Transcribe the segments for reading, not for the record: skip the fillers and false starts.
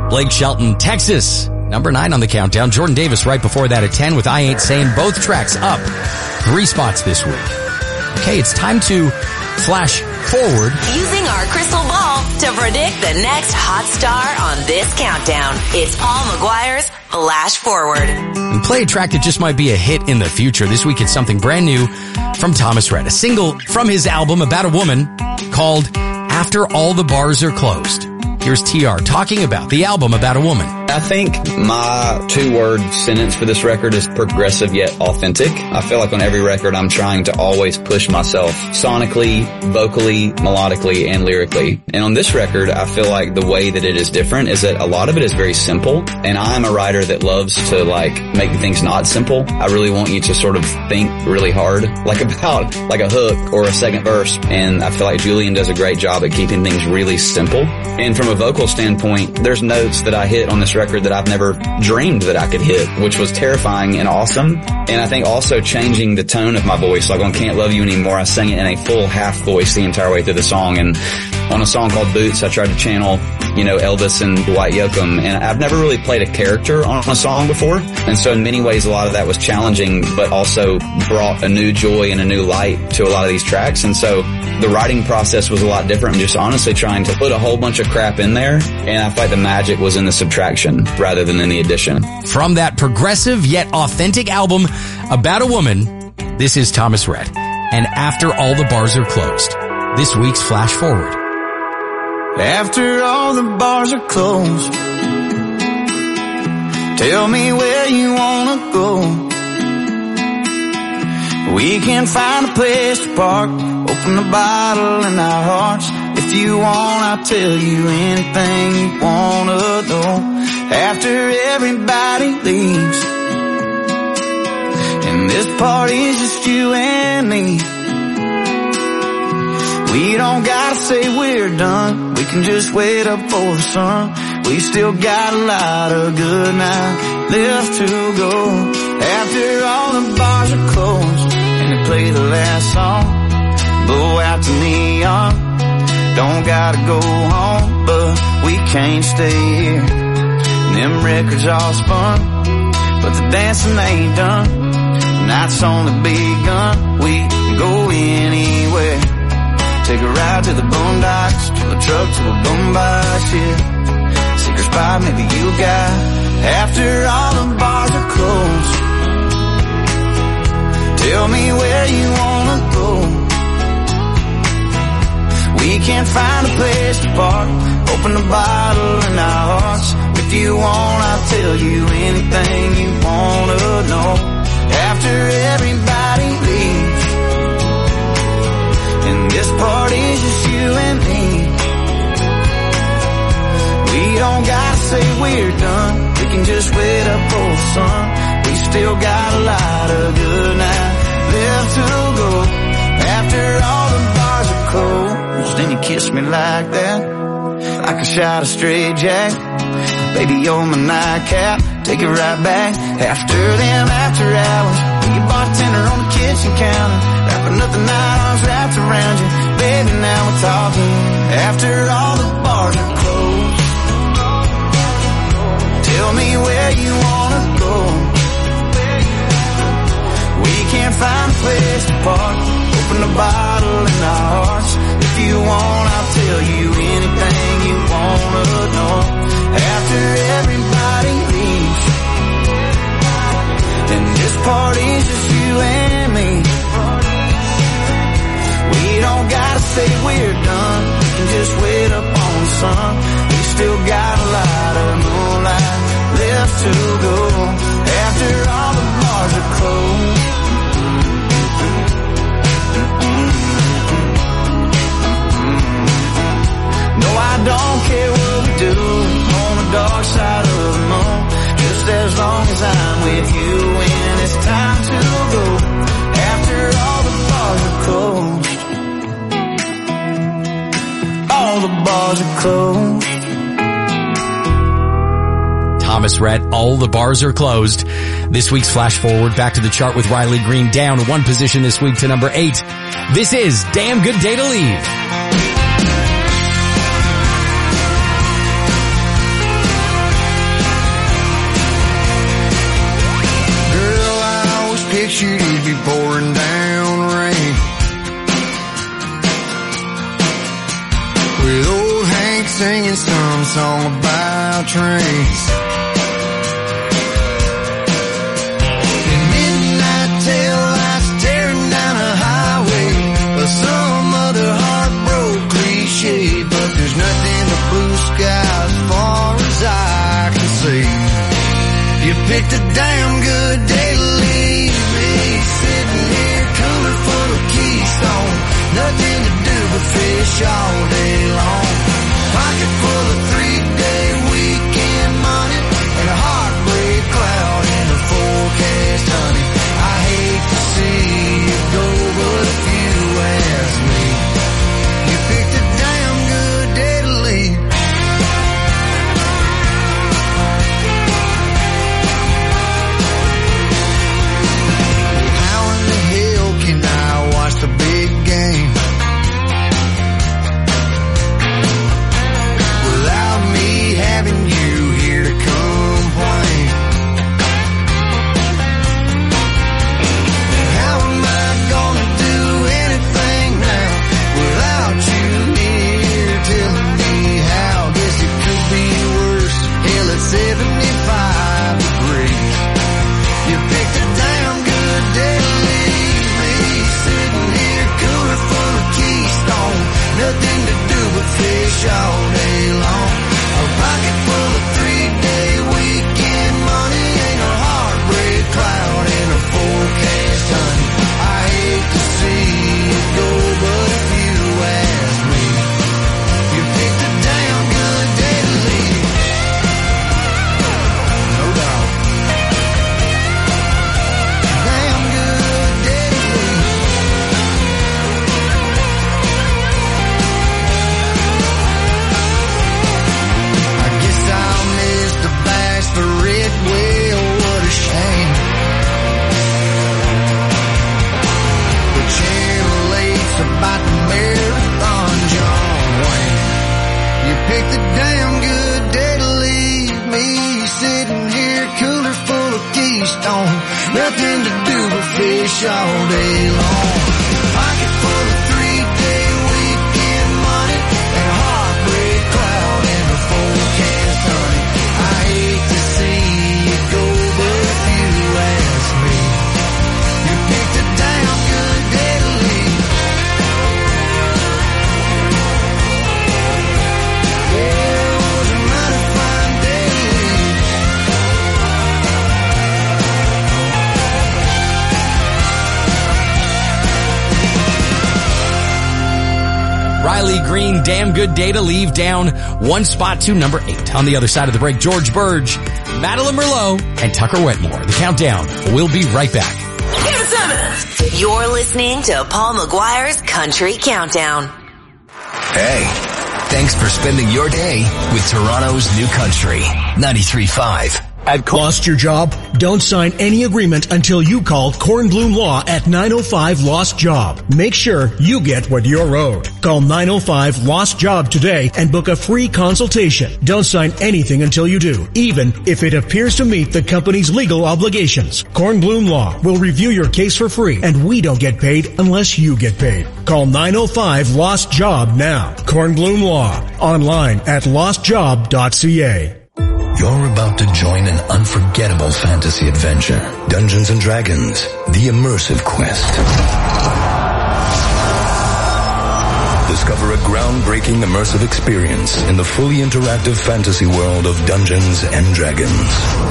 Blake Shelton, Texas, number 9 on the countdown. Jordan Davis right before that at 10 with I Ain't Saying. Both tracks up 3 spots this week. Okay, it's time to flash forward. Using our crystal ball to predict the next hot star on this countdown. It's Paul McGuire's Flash Forward. And play a track that just might be a hit in the future. This week it's something brand new from Thomas Rhett. A single from his album About a Woman called After All the Bars Are Closed. Here's TR talking about the album About a Woman. I think my 2-word sentence for this record is progressive yet authentic. I feel like on every record I'm trying to always push myself sonically, vocally, melodically, and lyrically. And on this record, I feel like the way that it is different is that a lot of it is very simple. And I'm a writer that loves to make things not simple. I really want you to sort of think really hard, about a hook or a second verse. And I feel like Julian does a great job at keeping things really simple. And from a vocal standpoint, there's notes that I hit on this record that I've never dreamed that I could hit, which was terrifying and awesome. And I think also changing the tone of my voice. Like on Can't Love You Anymore, I sang it in a full half voice the entire way through the song. And on a song called Boots, I tried to channel, Elvis and Dwight Yoakam. And I've never really played a character on a song before. And so in many ways, a lot of that was challenging, but also brought a new joy and a new light to a lot of these tracks. And so the writing process was a lot different. I'm just honestly trying to put a whole bunch of crap in there. And I feel like the magic was in the subtraction rather than in the addition. From that progressive yet authentic album About a Woman, this is Thomas Rhett. And After All the Bars Are Closed, this week's Flash Forward. After all the bars are closed, tell me where you wanna go. We can find a place to park, open a bottle in our hearts. If you want, I'll tell you anything you wanna know. After everybody leaves, and this party's just you and me. We don't gotta say we're done, we can just wait up for the sun. We still got a lot of good nights left to go. After all the bars are closed and they play the last song, blow out the neon. Don't gotta go home, but we can't stay here. And them records all spun, but the dancing ain't done. The night's only begun, we can go anywhere. Take a ride to the boondocks, turn the truck to a boombox, yeah. Secret spot maybe you got, after all the bars are closed. Tell me where you wanna go. We can't find a place to park, open a bottle in our hearts. If you want, I'll tell you anything you wanna know. After everybody leaves, and this party's just you and me. We don't gotta say we're done, we can just wait up for the sun. We still got a lot of good nights left to go. After all the bars are closed, then you kiss me like that, like a shot of straight jack. Baby, you're my nightcap, take it right back. After them after hours, be a bartender on the kitchen counter, wrapping up the night arms wrapped around you. Baby, now we're talking. After all the bars are closed, tell me where you wanna go. We can't find a place to park, open a bottle in our hearts. If you want, I'll tell you anything you wanna know. After everybody leaves, and this party's just you and me. We don't gotta say we're done, we can just wait up on the sun. We still got a lot of moonlight left to go. After all the bars are closed, no, I don't care what we do on the dark side of the moon, just as long as I'm with you when it's time to go. After all the bars are closed, all the bars are closed. Thomas Rhett, All the Bars Are Closed. This week's Flash Forward back to the chart with Riley Green, down 1 position this week to number 8. This is Damn Good Day to Leave. singing some song about trains. And midnight tail lights tearing down a highway, but some other heartbroken cliche. But there's nothing but blue sky as far as I can see. You picked a damn good day to leave me, sitting here cooler full of Keystone. Nothing to do but fish all day long. Pocket full of 3-day weekend money and a heartbreak cloud in the forecast, honey. I hate to see you go, but if you ask me, you picked a damn good day to leave. How in the hell can I watch the big game without me having you here to complain? How am I gonna do anything now without you here telling me how? Guess it could be worse. Hell, it's 75 degrees. You picked a damn good day to leave me, sitting here cooler full of Keystone. Nothing to do but fish all day long. A pocket full of 3-day weekend money ain't a heartbreak cloud in a forecast, honey. I hate to see you go, but if you ask me, you picked a damn good day to leave. No doubt. Damn good day to leave. I guess I'll miss the bachelorette. Well, what a shame. But Channel 8's about the marathon, John Wayne. You picked a damn good day to leave me, sitting here cooler full of Keystone. Nothing to do but fish all day long. Pocket full of 3-day weekend money and a heartbreak cloud in the forecast, honey. I hate to see you go, but if you ask me, you picked a damn good day to leave. Yeah, it was a mighty fine day to leave. Riley Green, damn good day to leave, down one spot to number 8. On the other side of the break, George Burge, Madeline Merlot, and Tucker Wetmore. The countdown. We'll be right back. You're listening to Paul McGuire's Country Countdown. Hey, thanks for spending your day with Toronto's New Country 93.5. Lost your job? Don't sign any agreement until you call Kornblum Law at 905 Lost Job. Make sure you get what you're owed. Call 905 Lost Job today and book a free consultation. Don't sign anything until you do, even if it appears to meet the company's legal obligations. Kornblum Law will review your case for free, and we don't get paid unless you get paid. Call 905 Lost Job now. Kornblum Law. Online at lostjob.ca. You're about to join an unforgettable fantasy adventure. Dungeons & Dragons, the immersive quest. Discover a groundbreaking immersive experience in the fully interactive fantasy world of Dungeons & Dragons.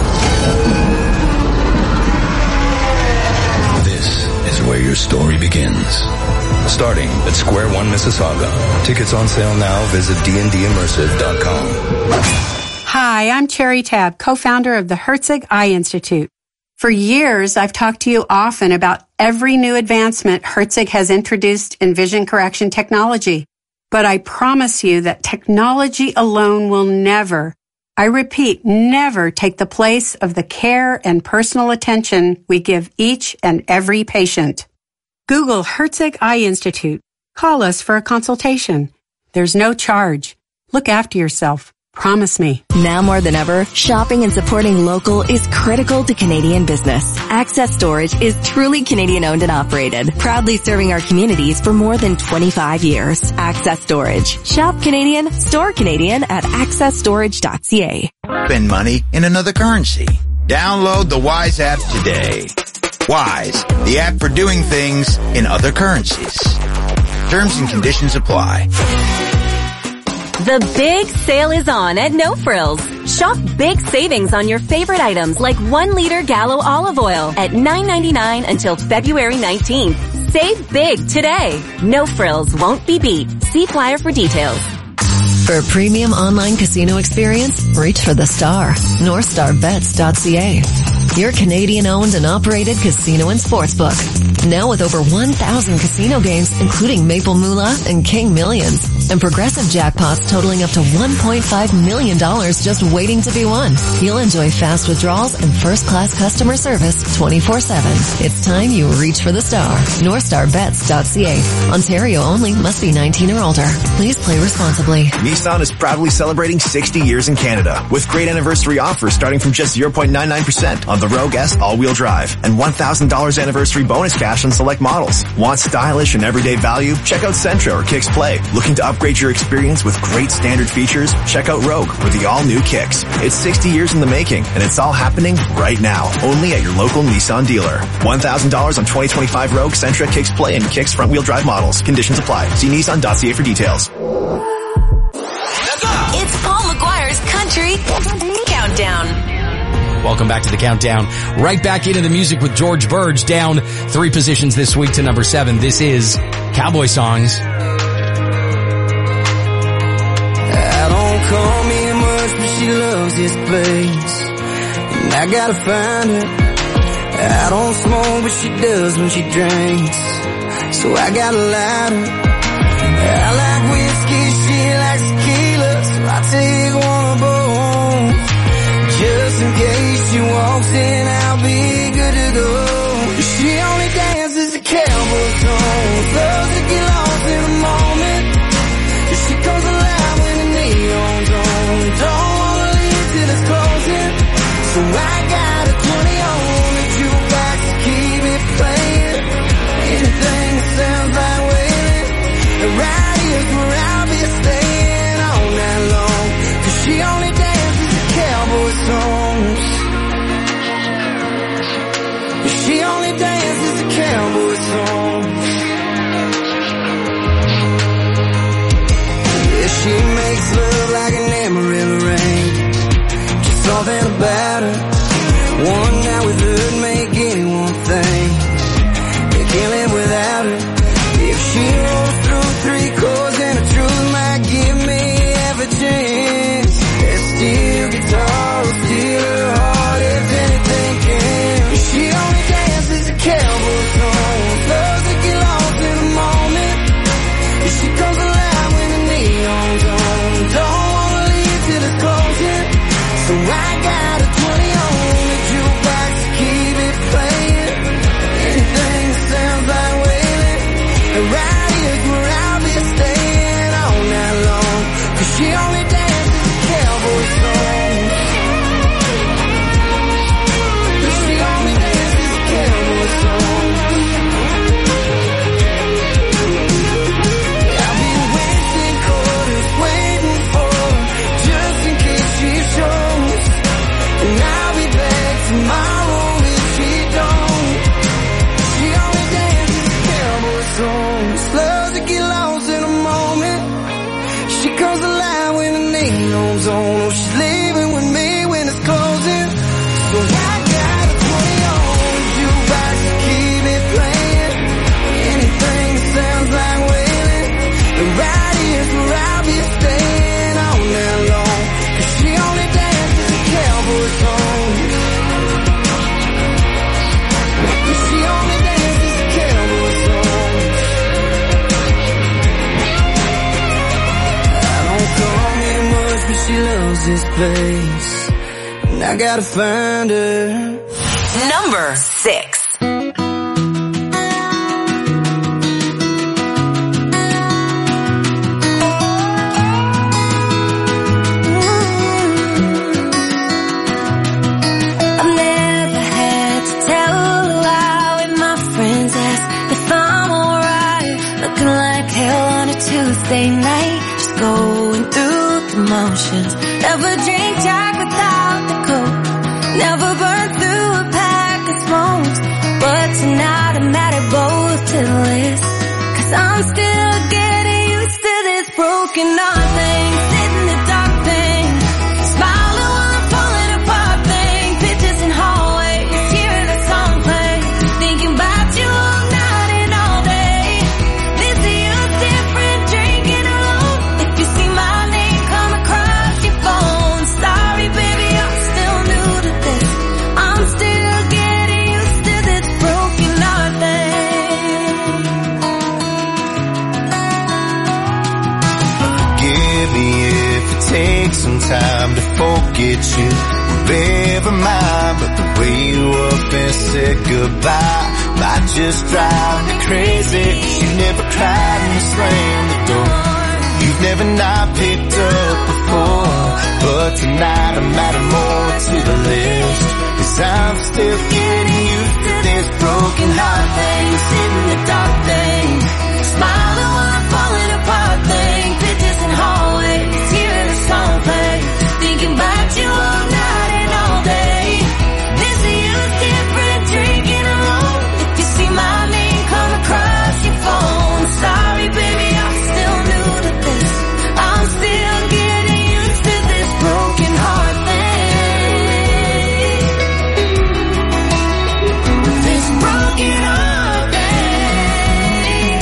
This is where your story begins. Starting at Square One, Mississauga. Tickets on sale now. Visit dndimmersive.com. Hi, I'm Cherry Tabb, co-founder of the Herzig Eye Institute. For years, I've talked to you often about every new advancement Herzig has introduced in vision correction technology. But I promise you that technology alone will never, I repeat, never take the place of the care and personal attention we give each and every patient. Google Herzig Eye Institute. Call us for a consultation. There's no charge. Look after yourself. Promise me. Now more than ever, shopping and supporting local is critical to Canadian business. Access Storage is truly Canadian owned and operated, proudly serving our communities for more than 25 years. Access Storage. Shop Canadian, store Canadian at accessstorage.ca. Spend money in another currency. Download the Wise app today. Wise, the app for doing things in other currencies. Terms and conditions apply. The big sale is on at No Frills. Shop big savings on your favorite items like 1 liter Gallo olive oil at $9.99 until February 19th. Save big today. No Frills won't be beat. See flyer for details. For a premium online casino experience, reach for the star. NorthstarBets.ca. Your Canadian-owned and operated casino and sportsbook. Now with over 1,000 casino games, including Maple Moolah and King Millions. And progressive jackpots totaling up to $1.5 million just waiting to be won. You'll enjoy fast withdrawals and first-class customer service 24/7. It's time you reach for the star. NorthstarBets.ca. Ontario only. Must be 19 or older. Please play responsibly. Nissan is proudly celebrating 60 years in Canada with great anniversary offers starting from just 0.99% on the Rogue S all-wheel drive and $1,000 anniversary bonus cash on select models. Want stylish and everyday value? Check out Sentra or Kicks Play. Looking to upgrade your experience with great standard features? Check out Rogue or the all-new Kicks. It's 60 years in the making, and it's all happening right now. Only at your local Nissan dealer. $1,000 on 2025 Rogue, Sentra, Kicks Play, and Kicks front-wheel drive models. Conditions apply. See Nissan.ca for details. It's Paul McGuire's Country Countdown. Welcome back to the Countdown. Right back into the music with George Burge, down 3 positions this week to number 7. This is Cowboy Songs. I don't call me much, but she loves this place, and I gotta find her. I don't smoke, but she does when she drinks, so I got a lighter. I like whiskey, she likes tequila, so I take one of both. Just in case she walks in, I'll be good to go. She only dances to cowboy songs, loves to get lost in a moment. She comes alive when the neon's on, don't wanna leave till it's closing. So I got a 20 on the jukebox to keep it playing. Anything that sounds like wailing, right here's where I'll be staying all night long. 'Cause she only dances to cowboy songs. She only dances to cowboy songs. Yeah, she makes love like an Amarillo rain. Just something about her. One night with her make anyone think they can't live without her. If she rolls through 3 chords, then the truth might give me every chance. That steel guitar will steal her heart if anything can. She only dances to cowboy songs, loves to get lost in a moment. She comes alive when the neon's on, don't wanna leave till it's closing. So I got a 20 on the jukebox to keep it playing. Anything that sounds like wailing, right here's where I'll be staying all night long. 'Cause she only dances to cowboy songs. She only dances to cowboy songs. I'll be wasting quarters waiting for her, just in case she shows. And I'll be back tomorrow if she don't. She only dances to cowboy songs, loves to get lost in a moment. She comes alive when the neon's on. Oh, she's leaving with me when it's closing. So I got a 20 on the jukebox to keep it playing. Anything that sounds like wailing, right here's where I'll be staying all night long. 'Cause she only dances to cowboy songs. She only dances to cowboy songs. I don't call me much, but she loves this place, and I gotta find her. Number 6. emotions. Never drink Jack without the Coke. Never burn through a pack of smokes. But tonight I'm mad at both till this. 'Cause I'm still getting used to this broken heart thing. Sit in the dark thing. Smiling while I'm falling apart thing. Pictures in hallways, hearing a song play. Thinking about you all night and all day. This is different, drinking alone. If you see my name come across your phone. Sorry baby, I'm still new to this. I'm still getting used to this broken heart thing. Forgive me if it takes some time to forget you. Never mind, but the way you up and said goodbye might just drive me crazy. You never cried and slammed the door. You've never not picked up before. But tonight I'm adding more to the list. 'Cause I'm still getting used to this broken heart thing. Sitting in the dark thing. Smiling while I'm falling apart thing. Pictures in hallways, hearing a song play. Thinking about you all night and all day. This is different, drinking alone. If you see my name come across your phone. Sorry baby, I'm still new to this. I'm still getting used to this broken heart thing. This broken heart thing.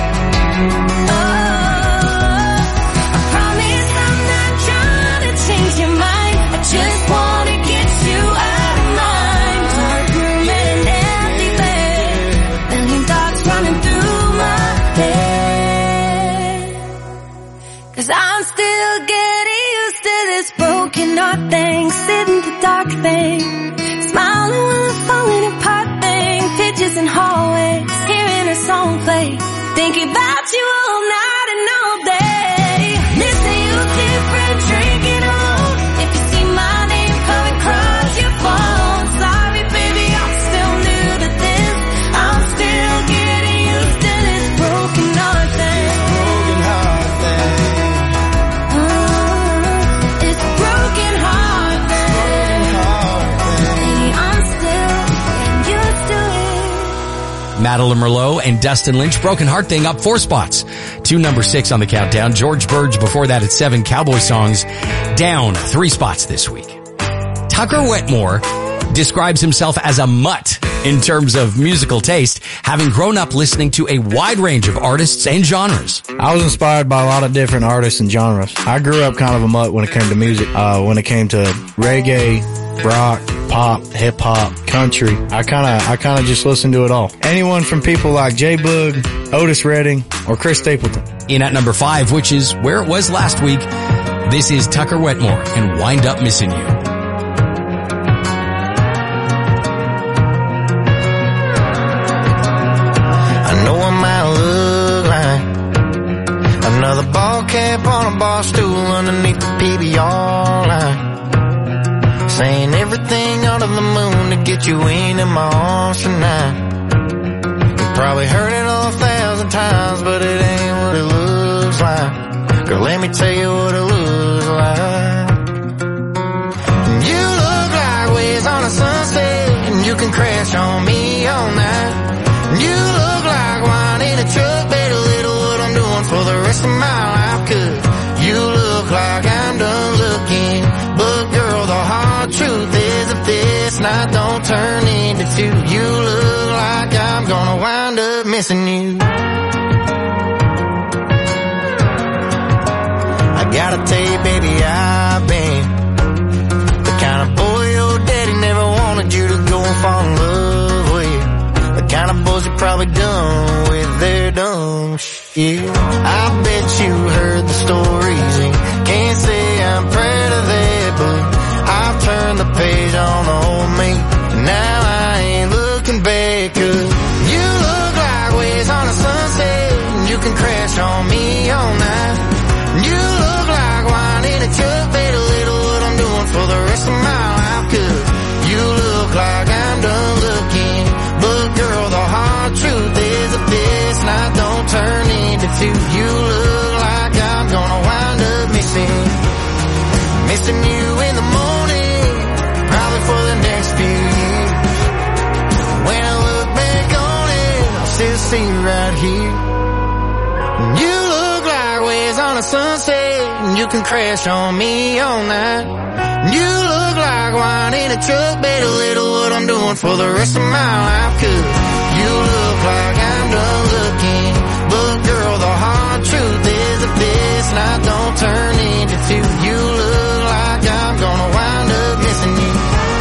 Oh, I promise I'm not trying to change your mind. I just want to get you out of mind. Dark room and an empty bed. Million thoughts running through my head. 'Cause I'm still getting used to this broken heart thing. Sitting in the dark thing. Smiling while I'm falling apart thing. Pictures in hallways, hearing a song play. Thinking about you all night and all day. Missing you different, drinking alone. If you see my name coming across your phone. Sorry baby, I'm still new to this. I'm still getting used to this broken heart thing. Broken heart thing. It's broken heart thing. Baby, I'm still getting used to it. Madeline Merlot and Dustin Lynch, Broken Heart Thing, up 4 spots to number 6 on the countdown. George Burge before that at 7, Cowboy Songs, down 3 spots this week. Tucker Wetmore describes himself as a mutt in terms of musical taste, having grown up listening to a wide range of artists and genres. I was inspired by a lot of different artists and genres. I grew up kind of a mutt when it came to music. When it came to reggae, rock, pop, hip hop, country, I kind of just listened to it all. Anyone from people like J Boog, Otis Redding, or Chris Stapleton. In at number 5, which is where it was last week, this is Tucker Wetmore and Wind Up Missing You. I know I might look like another ball cap on a bar stool underneath the PBR line, saying everything under the moon to get you into my arms tonight. You probably heard it 1,000 times, but it ain't what it looks like. Girl, let me tell you what it looks like. You look like waves on a sunset, and you can crash on me all night. You look like wine in a truck, better little what I'm doing for the rest of my life. 'Cause you look like I'm done looking, but girl, the hard truth is if this night don't turn into 2, you look like I'm gonna wind up missing you. I gotta tell you, baby, I've been the kind of boy your daddy never wanted you to go and fall in love with. The kind of boys you probably done with their dumb shit. I bet you heard the stories and can't say I'm proud of that, but I've turned the page on old me. Now I ain't looking back, 'cause you look like waves on a sunset, and you can crash on me all night. You look like wine in a truck, better little what I'm doing for the rest of my life. 'Cause you look like I'm done looking, but girl, the hard truth is if this night don't turn into 2, you look like I'm gonna wind up missing. see right here. You look like waves on a sunset, and you can crash on me all night. You look like wine in a truck, bet a little what I'm doing for the rest of my life. 'Cause you look like I'm done looking, but girl, the hard truth is that this night don't turn into two. You look like I'm gonna wind up missing you.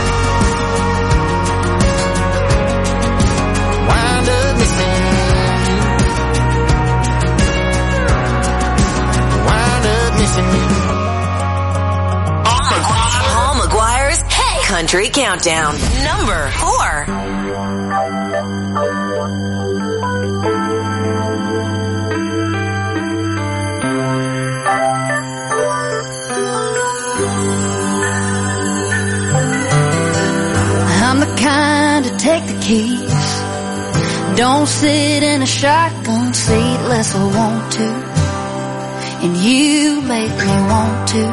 Wind up missing you. Wind up missing you. Paul McGuire's Country Countdown, number 4. I'm the kind to take the keys, don't sit in a shotgun seat unless I want to, and you make me want to.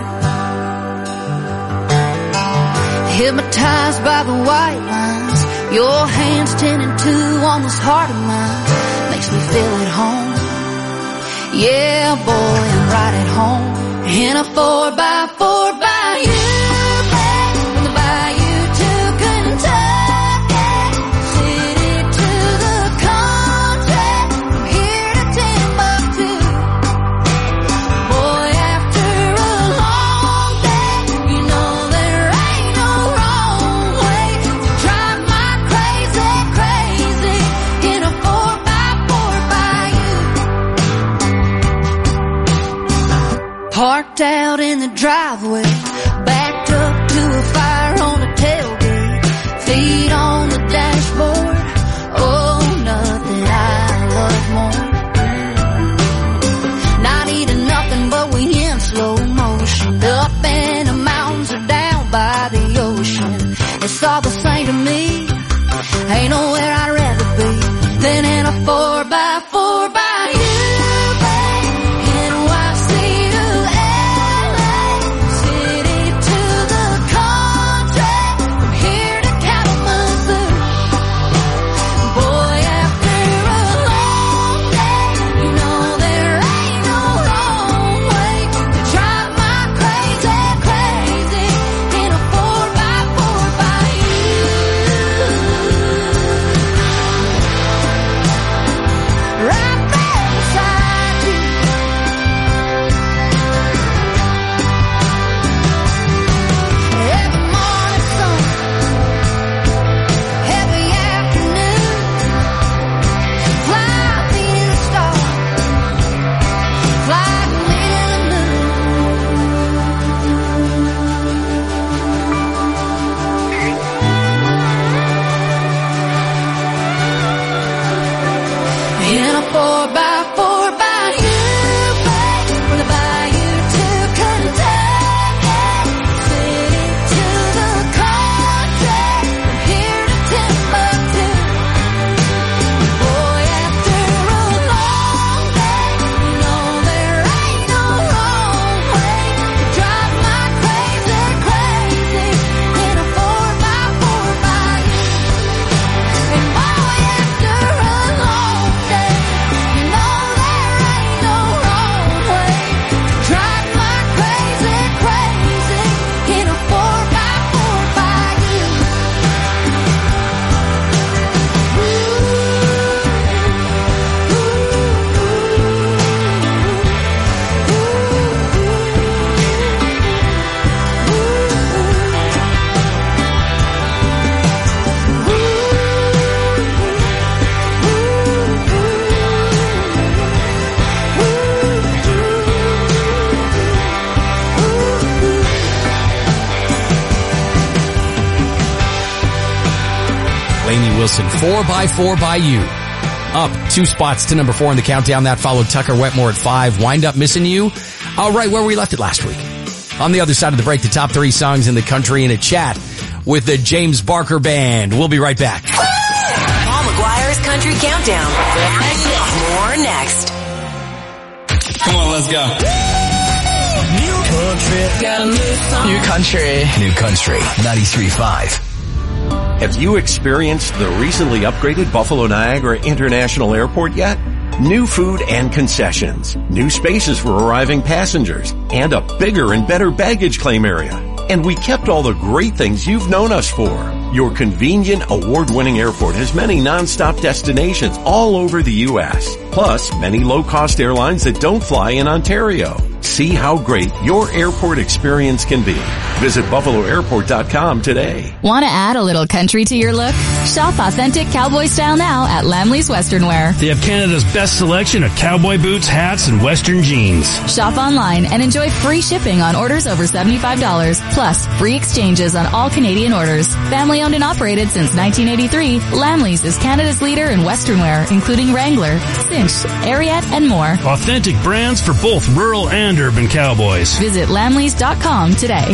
Hypnotized by the white lines, your hands 10 and 2 on this heart of mine, makes me feel at home. Yeah, boy, I'm right at home. In a 4x4 by you, from the bayou to Kentucky, city to the country, from here to Timbuktu. Boy, after a long day, you know there ain't no wrong way to drive my crazy, crazy in a 4x4 by you. Parked out in the driveway, backed up to a fire on the tailgate, feet on the dashboard. Oh, nothing I love more. Not eating nothing but we in slow motion, up in the mountains or down by the ocean. It's all the same to me, ain't nowhere I'd rather be than in a 4x4 by you. NYC to LA, city to the country, from here to Kalamazoo. Boy, after a long day, you know there ain't no wrong way to drive my crazy, crazy in a 4x4 by you. Right there beside you. Every morning sun, every afternoon, fly me to the stars, fly me to the moon. In a 4x4 by you, babe, from the bayou to Kentucky, city to the country, from here to Timbuktu. Boy, after a long day, you know there ain't no wrong way to drive my crazy, crazy in a 4x4 by you. And boy, after a long day, you know there ain't no wrong way to drive my crazy, crazy in a 4x4 by you. Lainey Wilson, 4x4 by you. Up 2 spots to number 4 in the countdown. That followed Tucker Wetmore at 5. Wind Up Missing You. All right, where we left it last week. On the other side of the break, the top 3 songs in the country in a chat with the James Barker Band. We'll be right back. Paul McGuire's Country Countdown. More next. Come on, let's go. New country, got a new song. New Country 93.5. Have you experienced the recently upgraded Buffalo Niagara International Airport yet? New food and concessions, new spaces for arriving passengers, and a bigger and better baggage claim area. And we kept all the great things you've known us for. Your convenient, award-winning airport has many non-stop destinations all over the U.S., plus many low-cost airlines that don't fly in Ontario. See how great your airport experience can be. Visit BuffaloAirport.com today. Want to add a little country to your look? Shop authentic cowboy style now at Lamley's Western Wear. They have Canada's best selection of cowboy boots, hats, and Western jeans. Shop online and enjoy free shipping on orders over $75, plus free exchanges on all Canadian orders. Family owned and operated since 1983, Lamley's is Canada's leader in Western wear, including Wrangler, Cinch, Ariat, and more. Authentic brands for both rural and urban cowboys. Visit Lamleys.com today.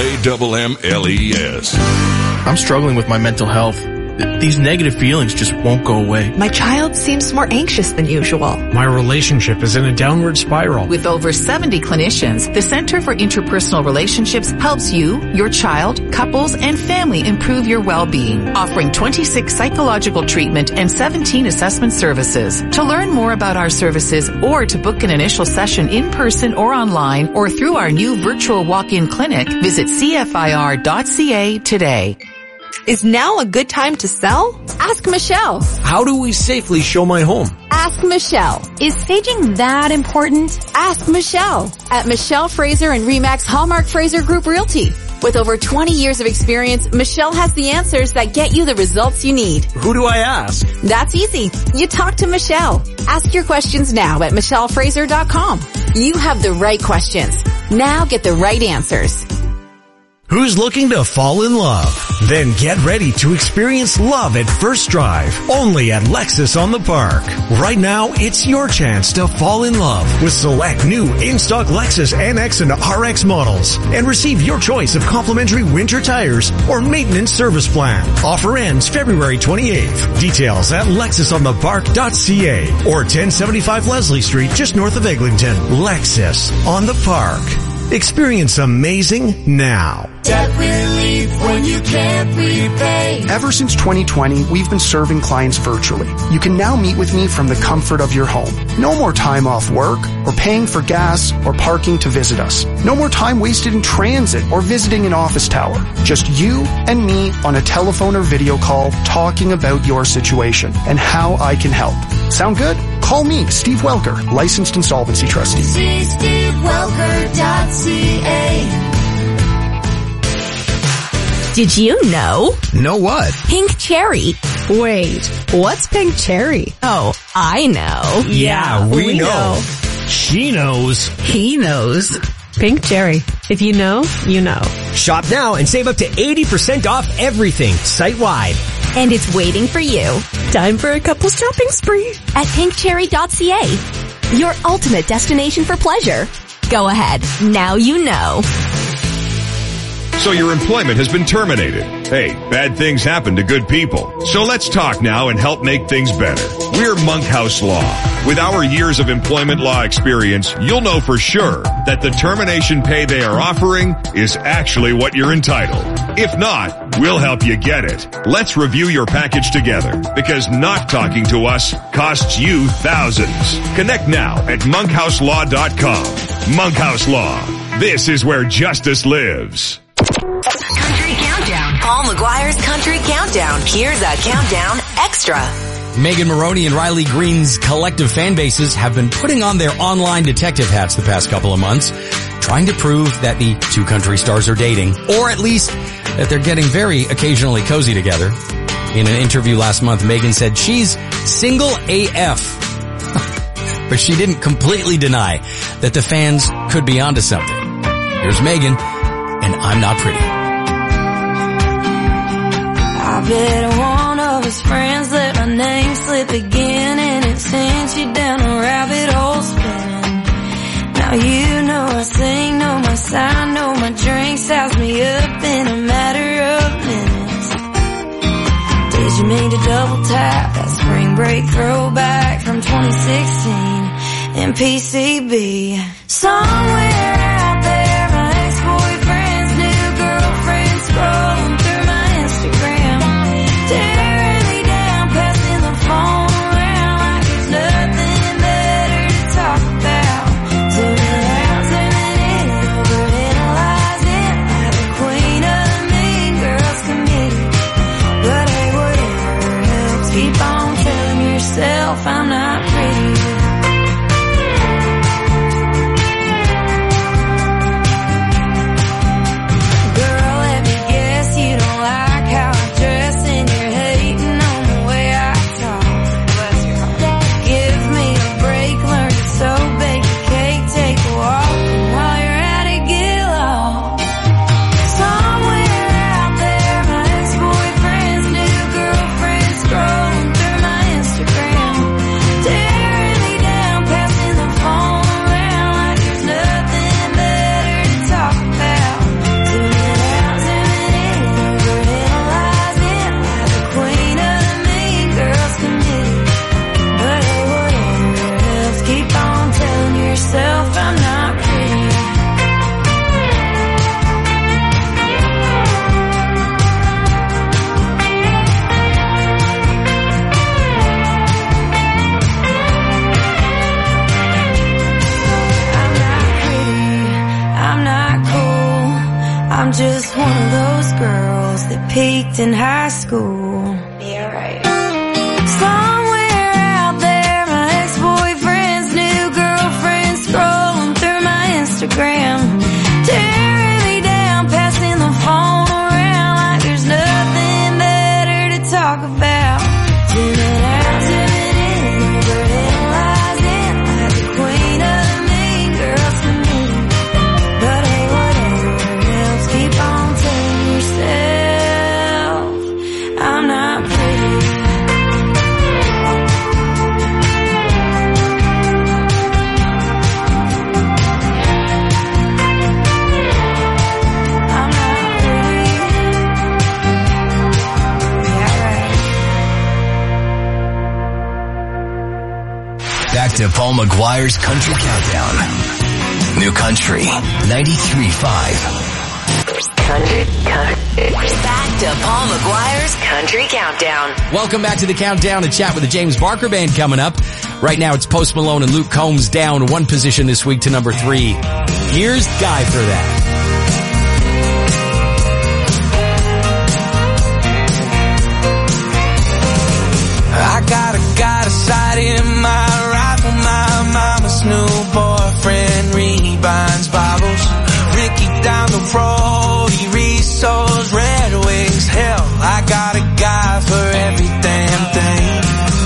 LAMMLES. I'm struggling with my mental health. These negative feelings just won't go away. My child seems more anxious than usual. My relationship is in a downward spiral. With over 70 clinicians, the Center for Interpersonal Relationships helps you, your child, couples, and family improve your well-being, offering 26 psychological treatment and 17 assessment services. To learn more about our services or to book an initial session in person or online or through our new virtual walk-in clinic, visit CFIR.ca today. Is now a good time to sell? Ask Michelle. How do we safely show my home? Ask Michelle. Is staging that important? Ask Michelle. At Michelle Fraser and RE/MAX Hallmark Fraser Group Realty. With over 20 years of experience, Michelle has the answers that get you the results you need. Who do I ask? That's easy. You talk to Michelle. Ask your questions now at michellefraser.com. You have the right questions. Now get the right answers. Who's looking to fall in love? Then get ready to experience love at first drive, only at Lexus on the Park. Right now, it's your chance to fall in love with select new in-stock Lexus NX and RX models and receive your choice of complimentary winter tires or maintenance service plan. Offer ends February 28th. Details at lexusonthepark.ca or 1075 Leslie Street, just north of Eglinton. Lexus on the Park. Experience amazing now. Debt relief when you can't repay. Ever since 2020, we've been serving clients virtually. You can now meet with me from the comfort of your home. No more time off work or paying for gas or parking to visit us. No more time wasted in transit or visiting an office tower. Just you and me on a telephone or video call talking about your situation and how I can help. Sound good? Call me, Steve Welker, licensed insolvency trustee. See SteveWelker.ca. Did you know? Know what? Pink cherry. Wait, what's pink cherry? Oh, I know. Yeah, we know. She knows. He knows. Pink cherry. If you know, you know. Shop now and save up to 80% off everything site-wide. And it's waiting for you. Time for a couple shopping spree at pinkcherry.ca. Your ultimate destination for pleasure. Go ahead. Now you know. So your employment has been terminated. Hey, bad things happen to good people. So let's talk now and help make things better. We're Monkhouse Law. With our years of employment law experience, you'll know for sure that the termination pay they are offering is actually what you're entitled. If not, we'll help you get it. Let's review your package together, because not talking to us costs you thousands. Connect now at monkhouselaw.com. Monkhouse Law. This is where justice lives. Country Countdown. Paul McGuire's Country Countdown. Here's a countdown extra. Megan Maroney and Riley Green's collective fan bases have been putting on their online detective hats the past couple of months, trying to prove that the two country stars are dating, or at least that they're getting very occasionally cozy together. In an interview last month, Megan said she's single AF. But she didn't completely deny that the fans could be onto something. Here's Megan, and I'm Not Pretty. I bet one of his friends let my name slip again, and it sent you down a rabbit hole spinning. Now you know I sing, know my sign, know my drink, sounds me up in a matter of minutes. Did you mean to double tap that spring break throwback from 2016 in PCB? Somewhere out there, my ex-boyfriend's new girlfriend scrolling through my Instagram. I'm just one of those girls that peaked in high school. Yeah, right. Somewhere out there, my ex-boyfriend's new girlfriend scrolling through my Instagram, tearing me down, passing the phone around like there's nothing better to talk about. Zooming out, zooming in, overanalyzing like the queen of the mean girls to me. But hey, whatever else, keep on telling yourself I'm not pretty. I'm not pretty. Yeah, right. Back to Paul McGuire's Country Countdown. New Country 93.5. Back to Paul McGuire's Country Countdown. Welcome back to the Countdown, a chat with the James Barker Band coming up. Right now it's Post Malone and Luke Combs down one position this week to number 3. Here's Guy for that. I got a sight in my rifle, my mama's new boyfriend rebinds bottles. Ricky down the road, he resold Red Wings. Hell, I got a guy for every damn thing.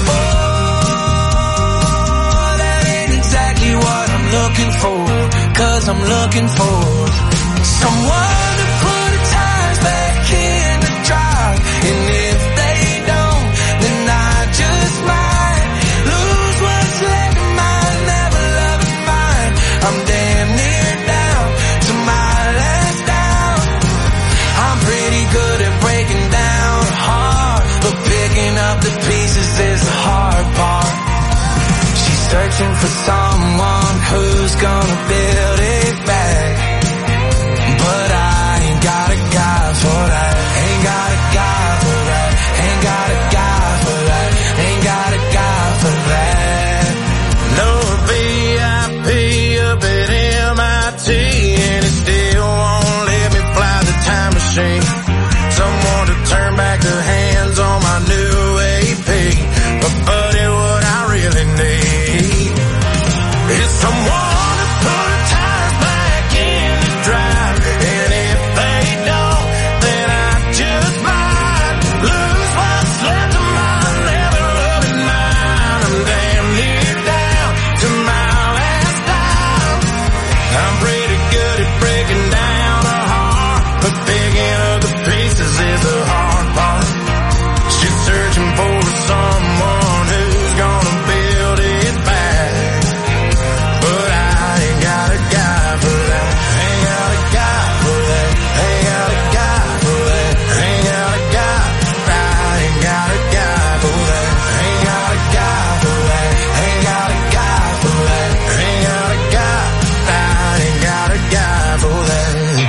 Oh, that ain't exactly what I'm looking for, 'cause I'm looking for someone to put the tires back in the drive. And if they don't, then I just might lose what's left of mine, never loving mine. I'm damn near down to my last down. I'm pretty good at breaking down hard, but picking up the pieces is the hard part. She's searching for someone who's gonna build it back, but I ain't got a guy for that. Ain't got a guy for that. Ain't got a guy for that. Ain't got a guy for that. No VIP up at MIT, and it still won't let me fly the time machine. Someone to turn back the hands on my new AP. But buddy, what I really need is someone to put the tires back in the drive. And if they don't, then I just might lose what's left of mine, never loving mine. I'm damn near down to my last dime. I'm pretty good at breaking down a heart, but picking up the pieces is the hard part. She's searching for someone who's gonna build it back, but I ain't got a guy for that. Ain't got a guy for that. Ain't got a guy for that. Ain't got a guy. I ain't got a guy for that. Ain't got a guy for that. Ain't got a guy for that. Ain't got a guy. I ain't got a guy for that.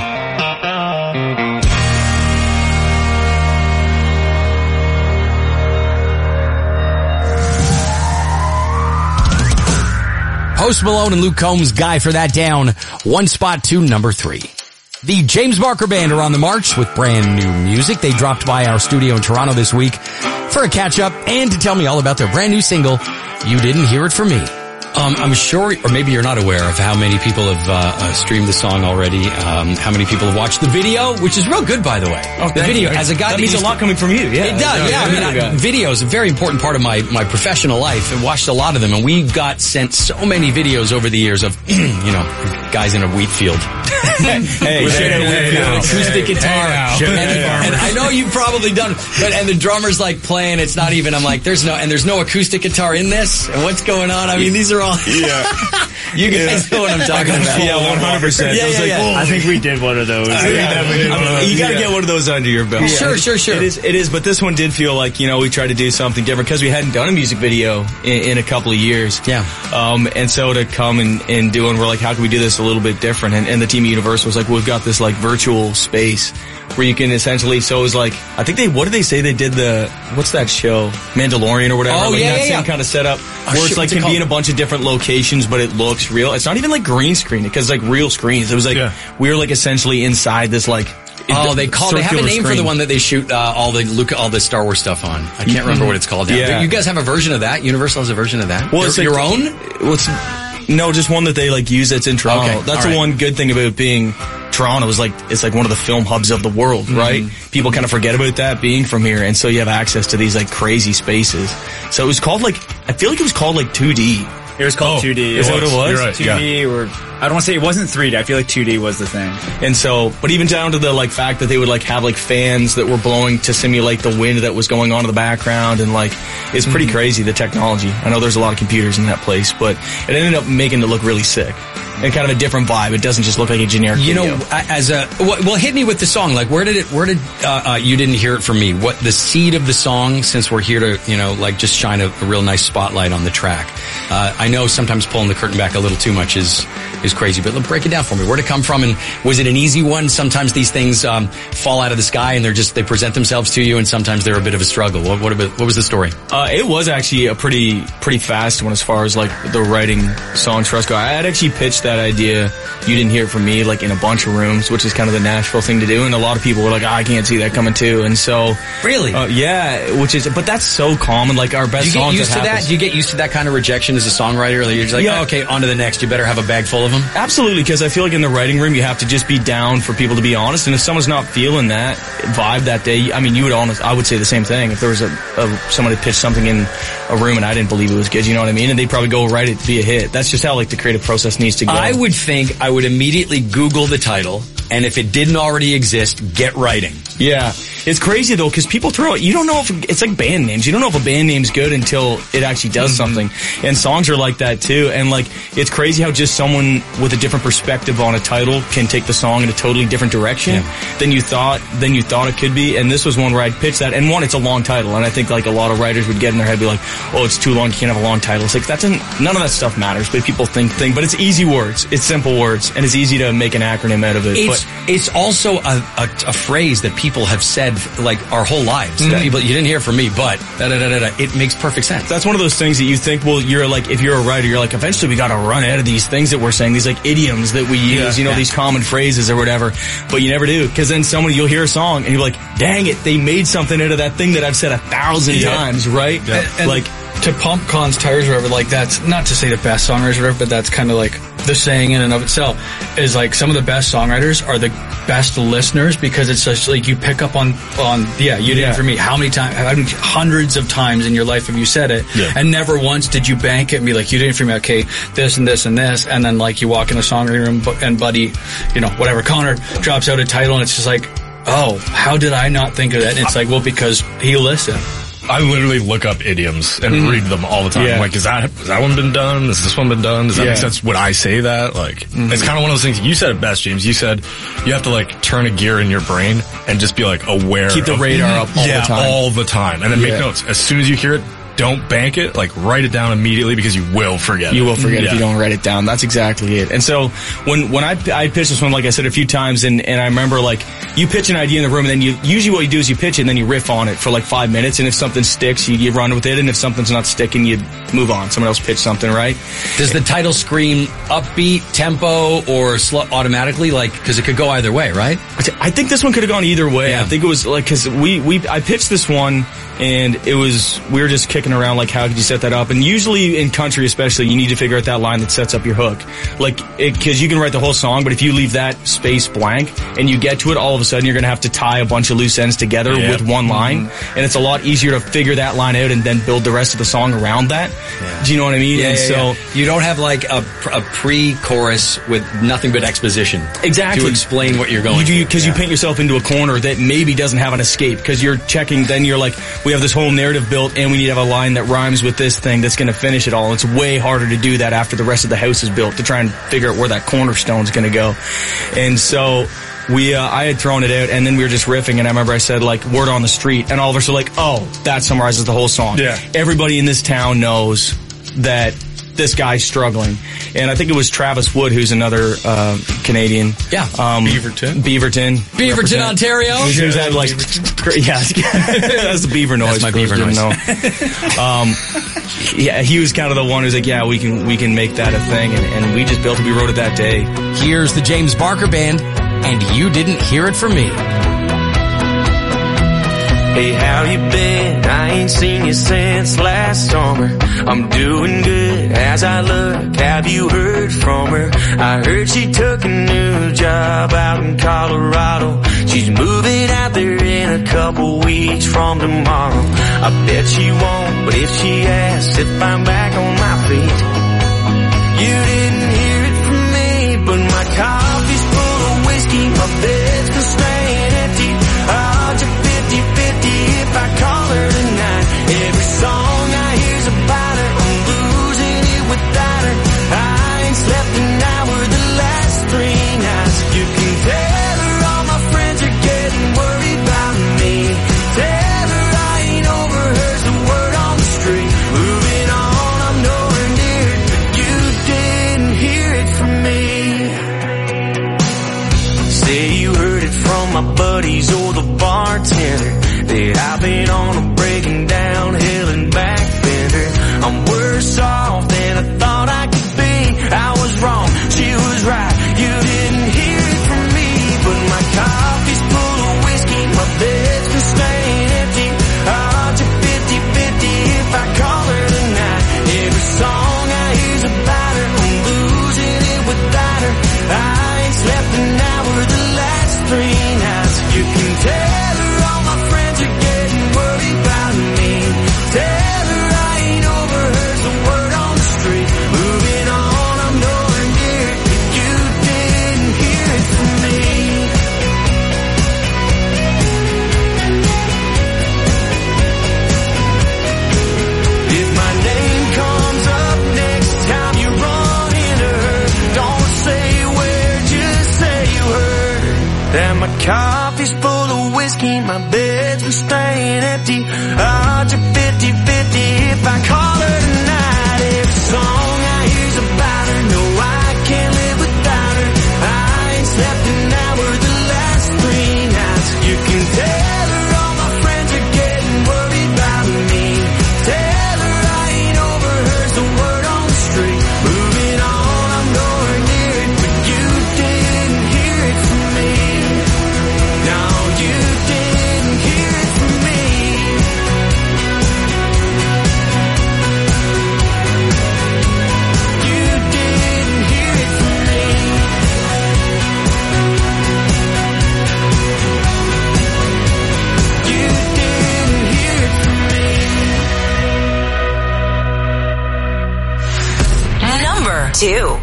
Post Malone and Luke Combs, Guy for that, down one spot to number 3. The James Barker Band are on the march with brand new music. They dropped by our studio in Toronto this week for a catch-up and to tell me all about their brand new single, You Didn't Hear It From Me. I'm sure, or maybe you're not aware of how many people have streamed the song already, how many people have watched the video, which is real good, by the way. Oh, the video, as a guy that means a lot coming from you, yeah. It does, yeah. I mean, video is a very important part of my professional life, and watched a lot of them, and we got sent so many videos over the years of, guys in a wheat field. Acoustic guitar. And I know you've probably done, and the drummer's like playing, it's not even, I'm like, there's no acoustic guitar in this, and what's going on? I mean, these are all, you guys know what I'm talking about. Yeah, 100%. Yeah. I think we did one of those. You gotta get one of those under your belt. Yeah. Sure. It is, but this one did feel like, we tried to do something different because we hadn't done a music video in a couple of years. Yeah. And so to come and do, and we're like, how can we do this a little bit different? And the team at Universal was like, we've got this like virtual virtual space where you can essentially, so it was like, I think what did they say they did what's that show? Mandalorian or whatever? Oh, like yeah, that same kind of setup where it's like can be in a bunch of different locations, but it looks real. It's not even like green screen because it's like real screens. It was like, we were like essentially inside this like, they have a name for the one that they shoot all the Star Wars stuff on. I can't remember what it's called now. Yeah. You guys have a version of that? Universal has a version of that? Well, it's your own? No, just one that they like use that's in Toronto. Okay, that's the one good thing about being Toronto is like it's like one of the film hubs of the world, right? People kind of forget about that being from here, and so you have access to these like crazy spaces. So it was called like, I feel like it was called like 2D. It was called 2D. Is that what it was? You're right, 2D or I don't want to say it wasn't 3D. I feel like 2D was the thing. And so, but even down to the like fact that they would like have like fans that were blowing to simulate the wind that was going on in the background, and like it's pretty crazy, the technology. I know there's a lot of computers in that place, but it ended up making it look really sick. And kind of a different vibe. It doesn't just look like a generic video. Well, hit me with the song. Like, where did You Didn't Hear It From Me? What, the seed of the song, since we're here to, like just shine a real nice spotlight on the track. I know sometimes pulling the curtain back a little too much is crazy, but break it down for me. Where'd it come from, and was it an easy one? Sometimes these things, fall out of the sky and they present themselves to you, and sometimes they're a bit of a struggle. What was the story? It was actually a pretty fast one as far as like the writing songs for us go. I had actually pitched that idea, You Didn't Hear It From Me, like in a bunch of rooms, which is kind of the Nashville thing to do, and a lot of people were like, I can't see that coming too, and so... Really? Yeah, but that's so common, like our best songs... Do you get used to that? Do you get used to that kind of rejection as a songwriter? Like, you're just like, okay, on to the next, you better have a bag full of them? Absolutely, because I feel like in the writing room, you have to just be down for people to be honest, and if someone's not feeling that vibe that day, I mean, I would say the same thing. If there was somebody pitched something in a room and I didn't believe it was good, you know what I mean? And they'd probably go write it to be a hit. That's just how like the creative process needs to go. I would think I would immediately Google the title, and if it didn't already exist, get writing. Yeah. It's crazy though, because people throw it, you don't know if, it's like band names. You don't know if a band name's good until it actually does something. And songs are like that too. And like, it's crazy how just someone with a different perspective on a title can take the song in a totally different direction than you thought it could be. And this was one where I'd pitched that. And one, it's a long title. And I think like a lot of writers would get in their head, be like, oh, it's too long, you can't have a long title. It's like, none of that stuff matters, but people think, but it's easy words. It's simple words. And it's easy to make an acronym out of it. It's also a phrase that people have said like our whole lives. People, you didn't hear from me, but it makes perfect sense. That's one of those things that you think, well, you're like, if you're a writer, you're like, eventually we gotta run out of these things that we're saying, these like idioms that we use, these common phrases or whatever, but you never do, because then you'll hear a song and you're like, dang it, they made something out of that thing that I've said 1,000 times, right? Yeah. And like, to pump Con's tires or whatever, like that's not to say the best songwriters or whatever, but that's kind of like the saying in and of itself is like some of the best songwriters are the best listeners, because it's just like you pick up on you didn't for me. How many times, hundreds of times in your life have you said it, and never once did you bank it and be like, you didn't for me, okay, this and this and this, and then like you walk in the songwriting room and buddy, whatever, Connor drops out a title and it's just like, oh, how did I not think of that? And it's like, well, because he listened. I literally look up idioms and read them all the time. I'm like, has that one been done? Has this one been done? Does that make sense? Would I say that? Like, it's kind of one of those things. You said it best, James. You said you have to like turn a gear in your brain and just be like aware. Keep the radar up all the time. all the time. And then make notes. As soon as you hear it, don't bank it, like write it down immediately, because you will forget it. You will forget if you don't write it down. That's exactly it. And so when I pitched this one, like I said a few times, and I remember like you pitch an idea in the room, and then usually what you do is you pitch it and then you riff on it for like 5 minutes, and if something sticks, you run with it, and if something's not sticking, you move on. Someone else pitch something, right? Does the title scream upbeat, tempo, or slow automatically? Like, because it could go either way, right? I think this one could have gone either way. Yeah. I think it was like, because I pitched this one, and we were just kicking around like, how could you set that up? And usually in country especially, you need to figure out that line that sets up your hook. Like, because you can write the whole song, but if you leave that space blank and you get to it, all of a sudden you're going to have to tie a bunch of loose ends together with one line. And it's a lot easier to figure that line out and then build the rest of the song around that. Do you know what I mean? So you don't have like a pre-chorus with nothing but exposition. Exactly. To explain what you're going through. Because you paint yourself into a corner that maybe doesn't have an escape, because you're checking, then you're like, we have this whole narrative built and we need to have a line that rhymes with this thing that's going to finish it all. It's way harder to do that after the rest of the house is built, to try and figure out where that cornerstone's going to go. And so I had thrown it out, and then we were just riffing, and I remember I said like, word on the street, and all of us were like, oh, that summarizes the whole song. Yeah. Everybody in this town knows that this guy's struggling. And I think it was Travis Wood, who's another Canadian. Yeah. Beaverton, Ontario. Who's had like, yeah, that's the beaver noise. That's my beaver noise. Yeah, he was kind of the one who's like, yeah, we can make that a thing, and we just built it. We wrote it that day. Here's the James Barker Band, and You Didn't Hear It From Me. Hey, how you been? I ain't seen you since last summer. I'm doing good as I look. Have you heard from her? I heard she took a new job out in Colorado. She's moving out there in a couple weeks from tomorrow. I bet she won't, but if she asks if I'm back on my feet, you didn't hear it from me, but my coffee's full of whiskey, my bed's been staying empty. Odds are 50-50 if I call her tonight. Every song I hear's about her, I'm losing it without her. I ain't slept an hour the last 3 nights. You can tell her all my friends are getting worried about me. Tell her I ain't over her's the word on the street. Moving on, I'm nowhere near it, but you didn't hear it from me. Say you heard it from my buddies or the bartender that I've been on a breaking down hill and back bender. I'm worse off than I thought I could be. I was wrong, she was right. You didn't hear it from me, but my coffee's full of whiskey, my bed's been staying empty. Odds are 50-50 if I call her tonight. Every song I hear's about her, I'm losing it without her. I ain't slept an hour the last 3 nights. You can tell her all my friends are getting worried about me. Tell her I ain't over her's the word on the street. Moving on, I'm nowhere near it, but you didn't hear it from me. If my name comes up next time you run into her, don't say where, just say you heard that my coffee's full of whiskey, my bed's been staying empty. Odds are 50-50 if I call her tonight. Every song I hear's about her, no, I can't live without her. I ain't slept an hour the last 3 nights. You can tell her all my friends are getting worried about me. Tell her I ain't over her's the word on the street. Moving on, I'm nowhere near it, but you didn't hear it from me. No, you didn't hear it from me. You didn't hear it from me. You didn't hear it from me. Number 2.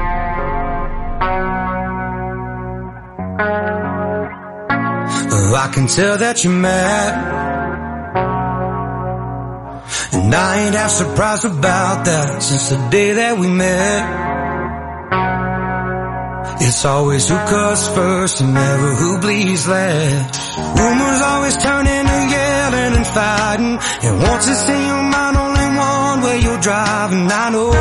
I can tell that you're mad, and I ain't half surprised about that. Since the day that we met, it's always who cuts first and never who bleeds last. Rumors always turn into yelling and fighting, and once it's in your mind only one way you're driving. I know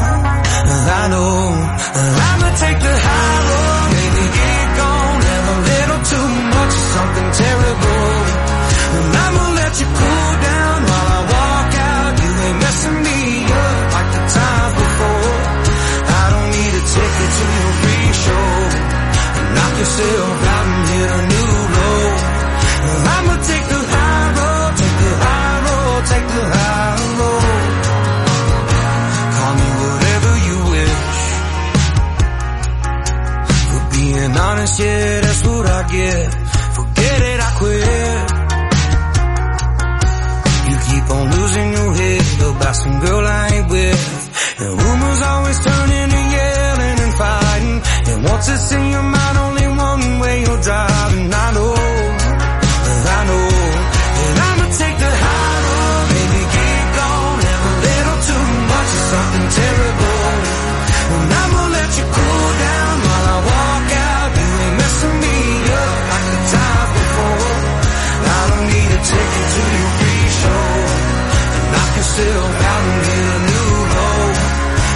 I'ma take the high road, maybe get gone, have a little too much of something terrible, and I'ma let you cool down while I walk out. You ain't messing me up like the times before. I don't need a ticket to your free show. Knock yourself out and hit a new low. I'ma take the high road, take the high road, take the high road. Call me whatever you wish. For being honest, yeah, that's what I get. Forget it, I quit. You keep on losing your head about some girl I ain't with, and rumors always turn into yelling and fighting, and once it's in your mind only one way you're driving. I know, and I'ma take the high road, baby, get gone, have a little too much of something terrible, and I'ma let you cool down while I walk out. You ain't messing me up like the times before. I don't need a ticket to your free show. Knock yourself out and hit a new low.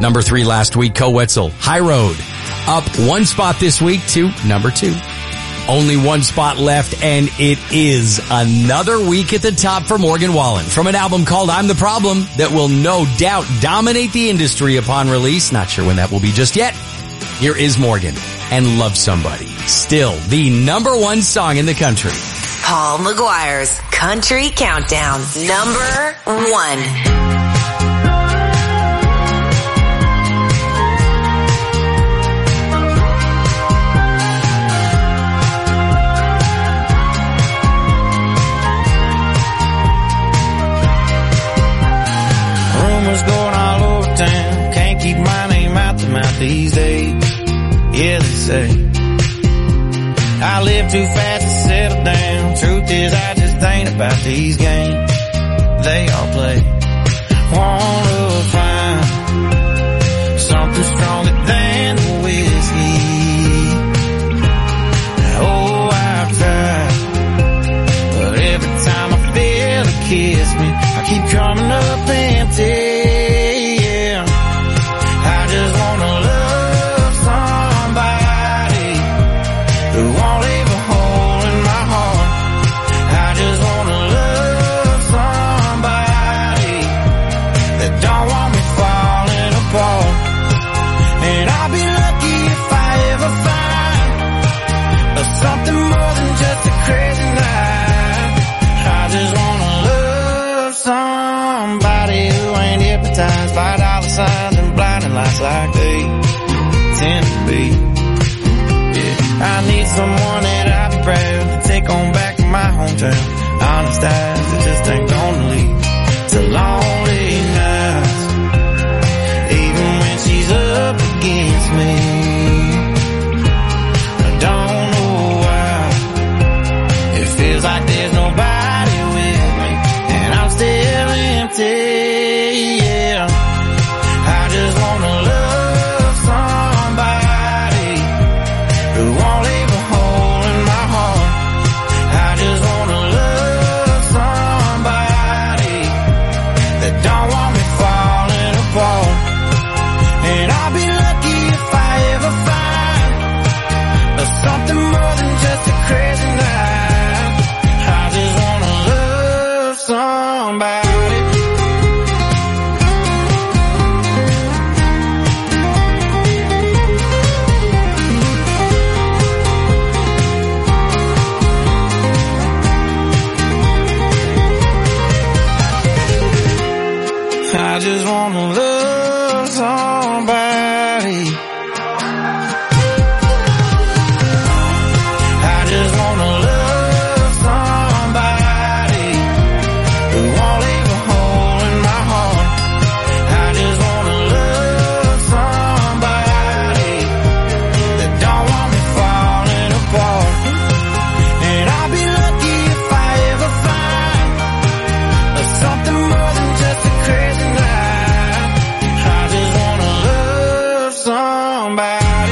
Number 3 last week, Co Wetzel, High Road. Up 1 spot this week to number 2. Only 1 spot left, and it is another week at the top for Morgan Wallen from an album called I'm the Problem that will no doubt dominate the industry upon release. Not sure when that will be just yet. Here is Morgan and Love Somebody. Still the number 1 song in the country. Paul McGuire's Country Countdown, number 1. Rumors going all over town. Can't keep my name out the mouth these days. Yeah, they say I live too fast to settle down. Truth is, I just ain't about these games they all play. Wanna find something stronger than the whiskey. Oh, I've tried, but every time I feel it kiss me, I keep coming up empty. Yeah, I just wanna love somebody who won't leave a hole in my heart. I just wanna love somebody that don't want me falling apart. And I'll be lucky if I ever find something more than just a crazy night. I just wanna love somebody who ain't hypnotized by dollar signs and blinding lights like they tend to be. Yeah, I need someone that I'll be proud to take on back to my hometown. Honest eyes that just ain't gonna leave to lonely nights, even when she's up against me. I don't know why it feels like there's nobody with me, and I'm still empty. Yeah, I just wanna love somebody who won't leave a hole in my heart. I just wanna love somebody that don't want me falling apart. And I'll be lucky if I ever find something more than just a crazy night. I just wanna love somebody. I just wanna love somebody. I just wanna love somebody who won't leave a hole in my heart. I just wanna love somebody that don't want me falling apart. And I'll be lucky if I ever find something more than just a crazy night. I just wanna love somebody.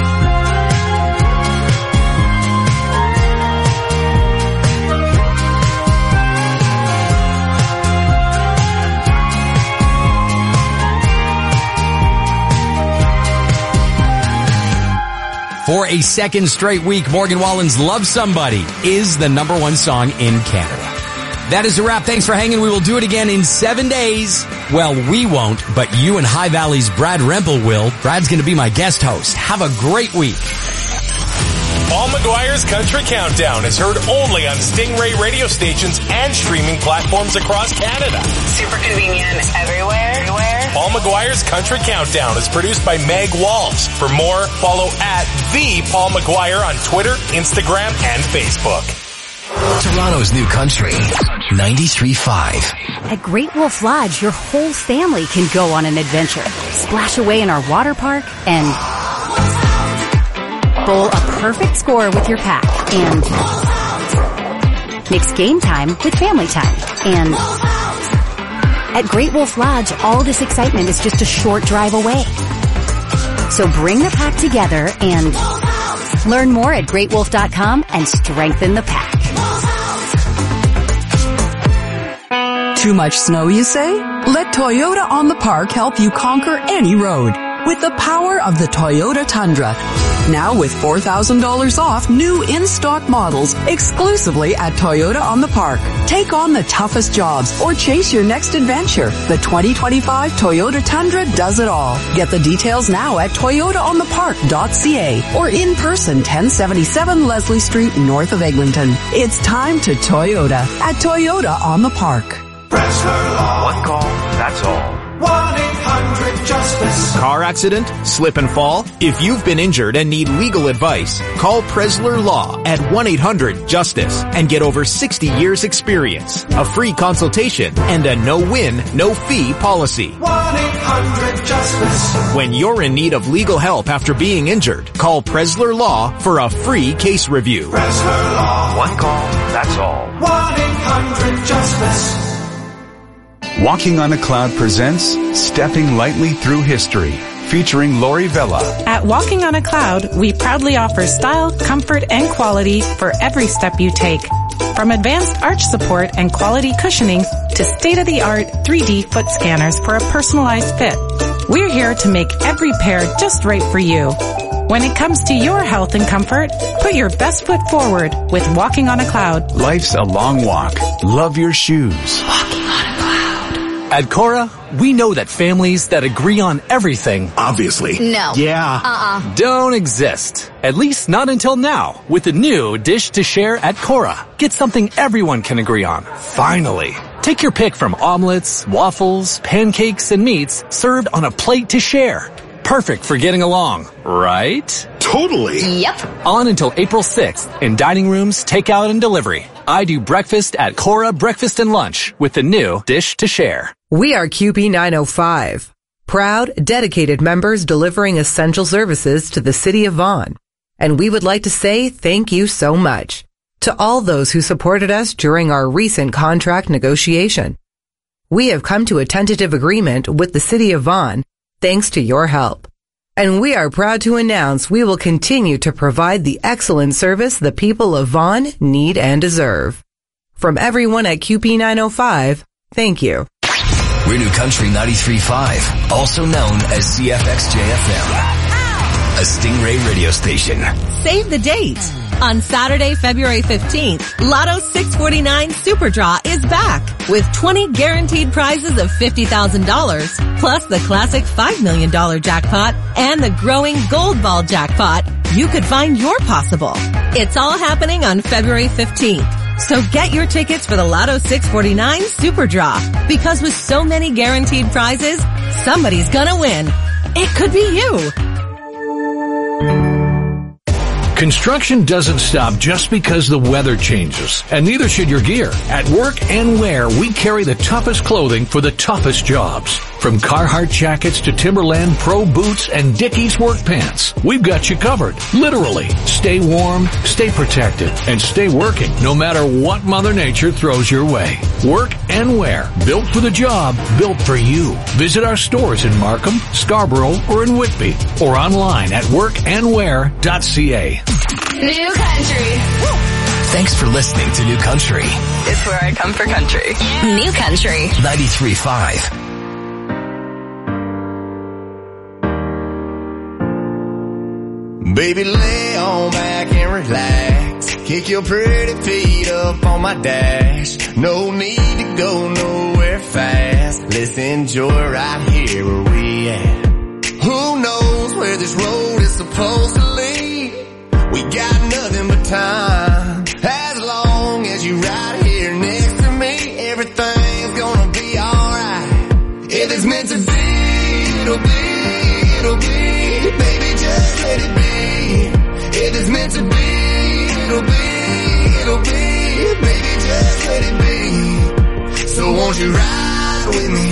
For a second straight week, Morgan Wallen's Love Somebody is the number 1 song in Canada. That is a wrap. Thanks for hanging. We will do it again in 7 days. Well, we won't, but you and High Valley's Brad Rempel will. Brad's going to be my guest host. Have a great week. Paul McGuire's Country Countdown is heard only on Stingray radio stations and streaming platforms across Canada. Super convenient everywhere. Paul McGuire's Country Countdown is produced by Meg Walls. For more, follow at the Paul McGuire on Twitter, Instagram, and Facebook. Toronto's new country, 93.5. At Great Wolf Lodge, your whole family can go on an adventure. Splash away in our water park and bowl a perfect score with your pack and mix game time with family time. And at Great Wolf Lodge, all this excitement is just a short drive away. So bring the pack together and learn more at greatwolf.com and strengthen the pack. Too much snow, you say? Let Toyota on the Park help you conquer any road with the power of the Toyota Tundra. Now with $4,000 off new in-stock models exclusively at Toyota on the Park. Take on the toughest jobs or chase your next adventure. The 2025 Toyota Tundra does it all. Get the details now at toyotaonthepark.ca or in person 1077 Leslie Street north of Eglinton. It's time to Toyota at Toyota on the Park. Pressler Law. One call, that's all. 1-800-JUSTICE. Car accident? Slip and fall? If you've been injured and need legal advice, call Pressler Law at 1-800-JUSTICE and get over 60 years experience, a free consultation, and a no-win, no-fee policy. 1-800-JUSTICE. When you're in need of legal help after being injured, call Pressler Law for a free case review. Pressler Law. One call, that's all. 1-800-JUSTICE. Walking on a Cloud presents Stepping Lightly Through History, featuring Lori Vella. At Walking on a Cloud, we proudly offer style, comfort, and quality for every step you take. From advanced arch support and quality cushioning to state-of-the-art 3D foot scanners for a personalized fit. We're here to make every pair just right for you. When it comes to your health and comfort, put your best foot forward with Walking on a Cloud. Life's a long walk. Love your shoes. Walking on a Cloud. At Cora, we know that families that agree on everything, obviously, no, don't exist. At least not until now, with the new Dish to Share at Cora. Get something everyone can agree on. Finally. Take your pick from omelets, waffles, pancakes, and meats served on a plate to share. Perfect for getting along, right? Totally. Yep. On until April 6th in dining rooms, takeout, and delivery. I do breakfast at Cora Breakfast and Lunch with the new Dish to Share. We are QP 905. Proud, dedicated members delivering essential services to the city of Vaughan. And we would like to say thank you so much to all those who supported us during our recent contract negotiation. We have come to a tentative agreement with the city of Vaughan thanks to your help. And we are proud to announce we will continue to provide the excellent service the people of Vaughan need and deserve. From everyone at QP 905, thank you. We're New Country 93.5, also known as CFXJFM, a Stingray radio station. Save the date. On Saturday, February 15th, Lotto 649 Super Draw is back with 20 guaranteed prizes of $50,000, plus the classic $5 million jackpot and the growing Gold Ball jackpot. You could find your possible. It's all happening on February 15th. So get your tickets for the Lotto 649 Super Draw, because with so many guaranteed prizes, somebody's gonna win. It could be you. Construction doesn't stop just because the weather changes, and neither should your gear. At Work and Wear, we carry the toughest clothing for the toughest jobs. From Carhartt jackets to Timberland Pro boots and Dickies work pants, we've got you covered. Literally. Stay warm, stay protected, and stay working no matter what Mother Nature throws your way. Work and Wear. Built for the job, built for you. Visit our stores in Markham, Scarborough, or in Whitby, or online at workandwear.ca. New Country. Thanks for listening to New Country. It's where I come for country. New Country 93.5. Baby, lay on back and relax. Kick your pretty feet up on my dash. No need to go nowhere fast. Let's enjoy right here where we at. Who knows where this road is supposed to lead? We got nothing but time. As long as you right here next to me, everything's gonna be alright. If it's meant to be, it'll be, it'll be. Baby, just let it be. If it's meant to be, it'll be, it'll be. Baby, just let it be. So won't you ride with me,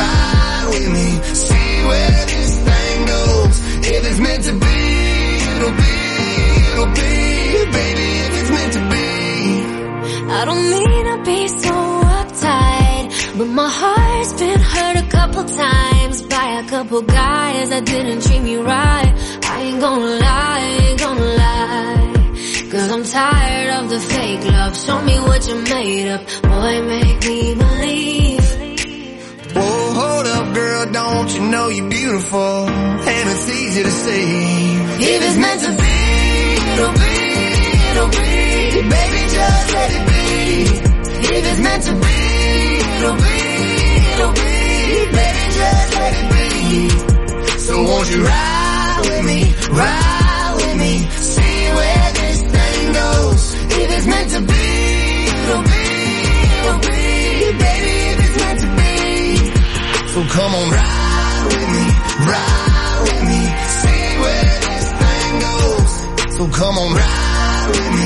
see where this thing goes. If it's meant to be, it'll be, it'll be. Baby, if it's meant to be. I don't mean to be so uptight, but my heart's been hurt a couple times by a couple guys that didn't treat me right. I ain't gonna lie, cause I'm tired of the fake love. Show me what you're made of, boy, make me believe. don't you know you're beautiful, and it's easy to see. If it's meant to be, it'll be, it'll be. Baby, just let it be. If it's meant to be, it'll be, it'll be. Baby, just let it be. So won't you ride with me, see where this thing goes. If it's meant to be, it'll be, it'll be. Baby, if it's meant to be. So come on, ride with me, see where this thing goes. So come on, ride with me,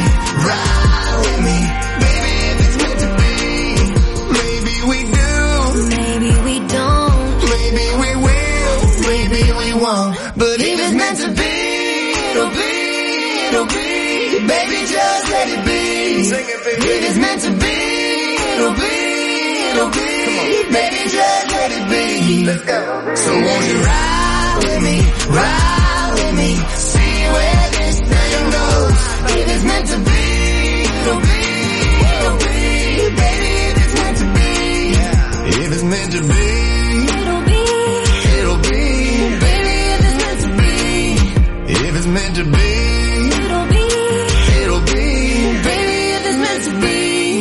baby, if it's meant to be. Maybe we do, maybe we don't, maybe we will, maybe we won't. But if it's meant to be, it'll be, it'll be. Baby, just let it be. Sing it, baby. If it's meant to be, it'll be, it'll be. Baby, just let it be. Let's go. So won't you ride with me, see where this thing goes. If it's meant to be, it'll be, it'll be. Baby, if it's meant to be, if it's meant to be, it'll be, it'll be. Baby, if it's meant to be, if it's meant to be, it'll be, it'll be. Baby, if it's meant to be.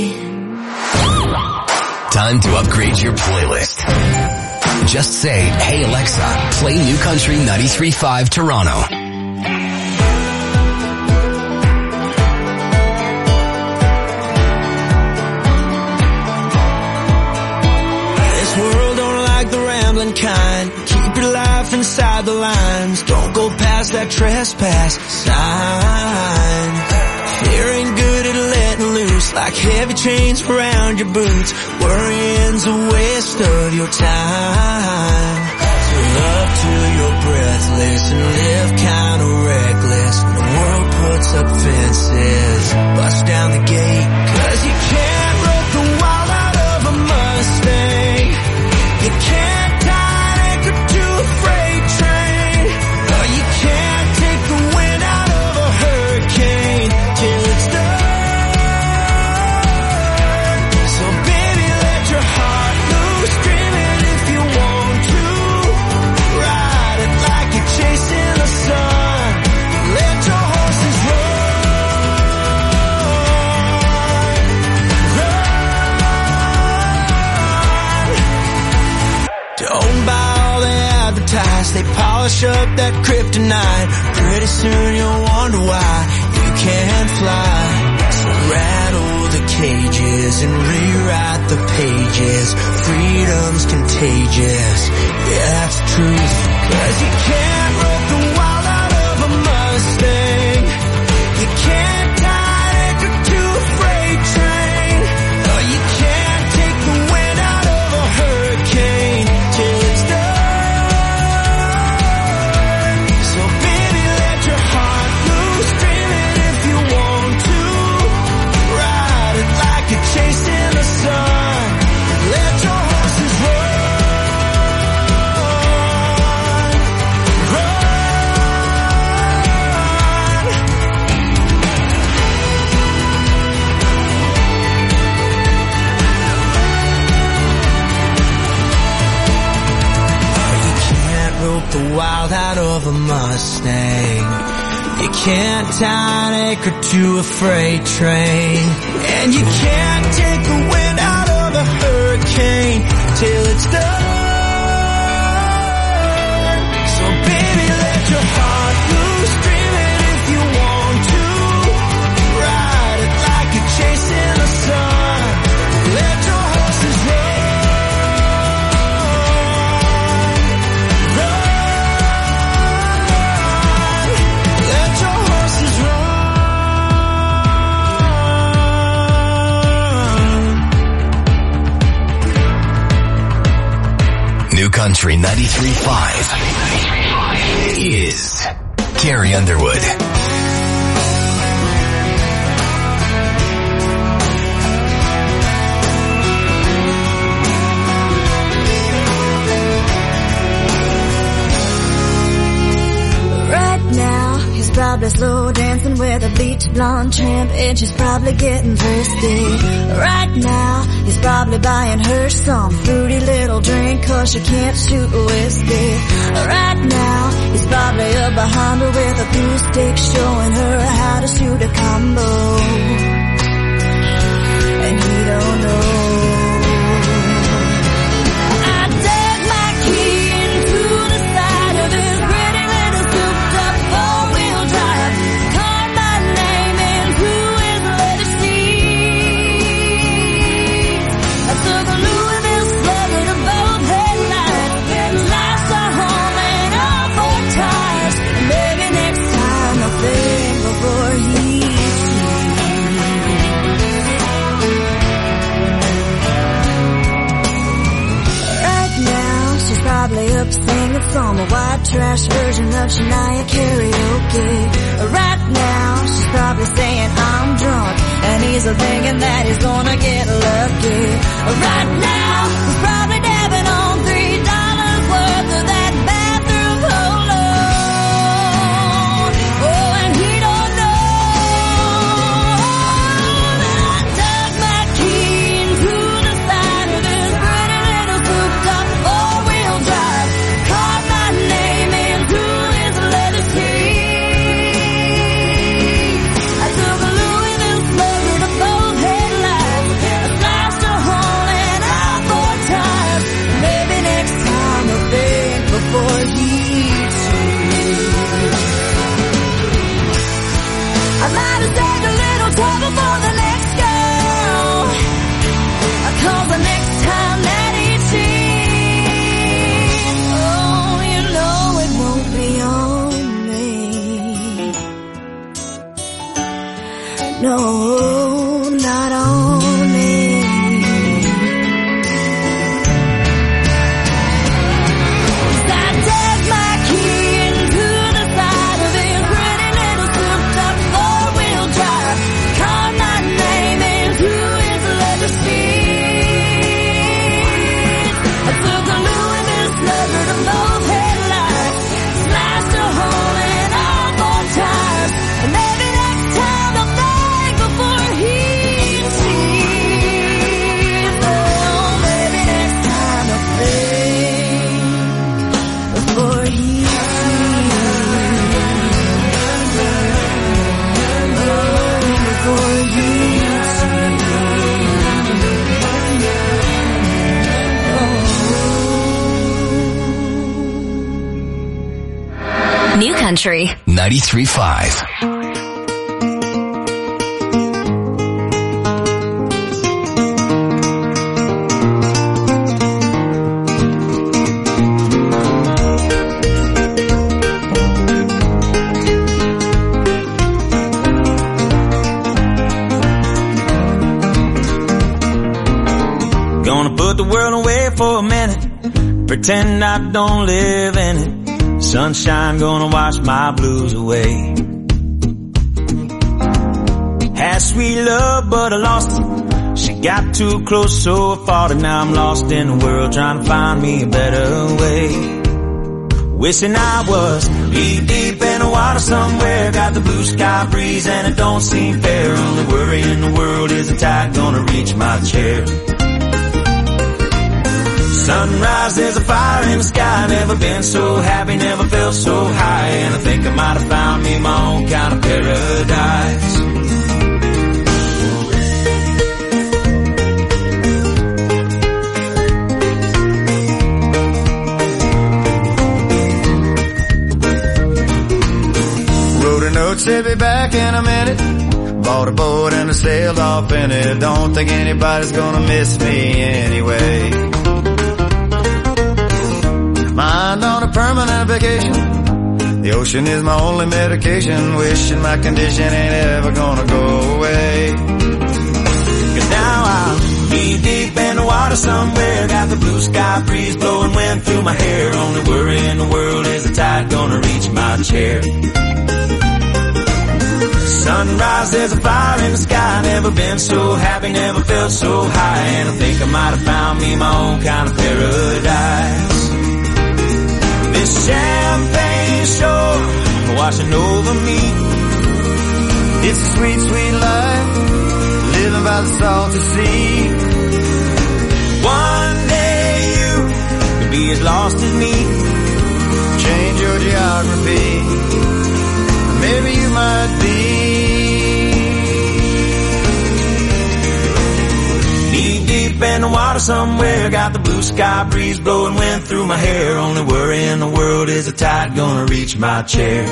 Time to upgrade your playlist. Just say, hey Alexa, play New Country 93.5 Toronto. This world don't like the rambling kind. Keep your life inside the lines. Don't go past that trespass sign. Fear ain't good at letting loose, like heavy chains around your boots. Worrying's a waste of your time. So love till you're breathless and live kinda reckless. When the world puts up fences, bust down the gate. 'Cause you can't rope the wild out of a Mustang. You can't tie an anchor to a freight train. Or you can't take the wind out of a hurricane till it's done. So baby, let your heart loose, dream it if you want to. Ride it like you're chasing the sun. Let your horses run. Don't buy all they advertise. They polish up that kryptonite. Pretty soon you'll wonder why you can't fly. So rattle the cages and rewrite the pages. Freedom's contagious. Yeah, that's the truth. 'Cause you can't rope the wild out of a Mustang. You can't tie an anchor to a freight train. Or you can't take the wind out of a hurricane till it's done. So baby, let your heart loose, dream it if you want to. Ride it like you're chasing the sun. Let your horses run. Rope the wild out of a Mustang. You can't tie an anchor to a freight train. And you can't take the wind out of a hurricane till it's done. So baby, let your heart loose, dream it if you want to. Ride it like you're chasing the sun. Let your horses run. New Country 93.5 is Carrie Underwood. right now he's about probably slow dancing with a bleach blonde tramp, and she's probably getting thirsty. Right now, he's probably buying her some fruity little drink, 'cause she can't shoot whiskey. Right now, he's probably up behind her with a glue stick, showing her how to shoot a combo. And he don't know. Singing some white trash version of Shania karaoke. Right now, she's probably saying I'm drunk, and he's thinking that he's gonna get lucky. Right now, he's probably dabbing on $3 worth of that bathroom cologne. Oh, and he don't know that I dug my key into the side of his pretty little souped up four-wheel drive. I might have saved a little trouble for the next girl, 'cause the next time that he cheats, oh, you know it won't be on me. No, not on me. New Country 93.5. Gonna put the world away for a minute, pretend I don't live in it. Sunshine gonna wash my blues away. Had sweet love, but I lost it. She got too close, so I fought it. Now I'm lost in the world, trying to find me a better way. Wishing I was deep in the water somewhere. Got the blue sky breeze and it don't seem fair. Only worry in the world is the tide gonna reach my chair. Sunrise, there's a fire in the sky. Never been so happy, never felt so high. And I think I might have found me my own kind of paradise. Wrote a note, said be back in a minute. Bought a boat and I sailed off in it. Don't think anybody's gonna miss me anyway. Mind on a permanent vacation. The ocean is my only medication. Wishing my condition ain't ever gonna go away. 'Cause now I'll be deep in the water somewhere. Got the blue sky breeze blowing wind through my hair. Only worry in the world is the tide gonna reach my chair. Sunrise, there's a fire in the sky. Never been so happy, never felt so high. And I think I might have found me my own kind of paradise. This champagne shore washing over me. It's a sweet, sweet life, living by the salty sea. One day you could be as lost as me, change your geography, maybe you might be knee deep in the water somewhere. Got the blue sky breeze blowing wind through my hair. Only worry in the world is the tide gonna reach my chair.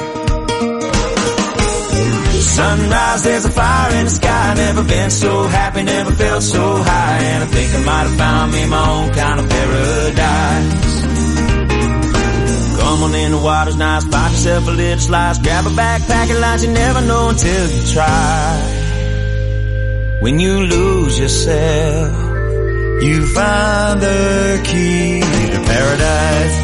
Sunrise, there's a fire in the sky. Never been so happy, never felt so high. And I think I might have found me my own kind of paradise. Come on in, the water's nice. Find yourself a little slice. Grab a backpack and lunch. You never know until you try. When you lose yourself, you find the key to paradise.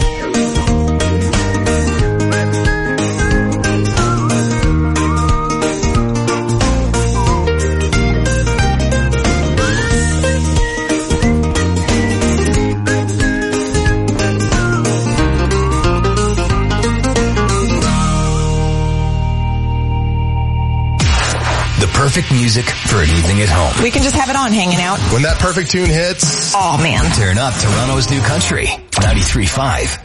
Perfect music for an evening at home. We can just have it on hanging out. When that perfect tune hits, oh man. Turn up Toronto's new country, 93.5.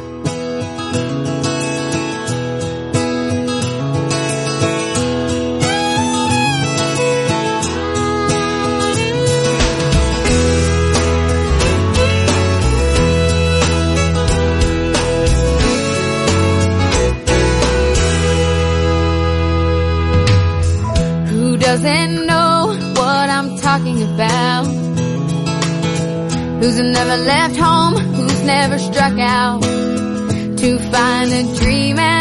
Doesn't know what I'm talking about. Who's never left home, who's never struck out to find a dream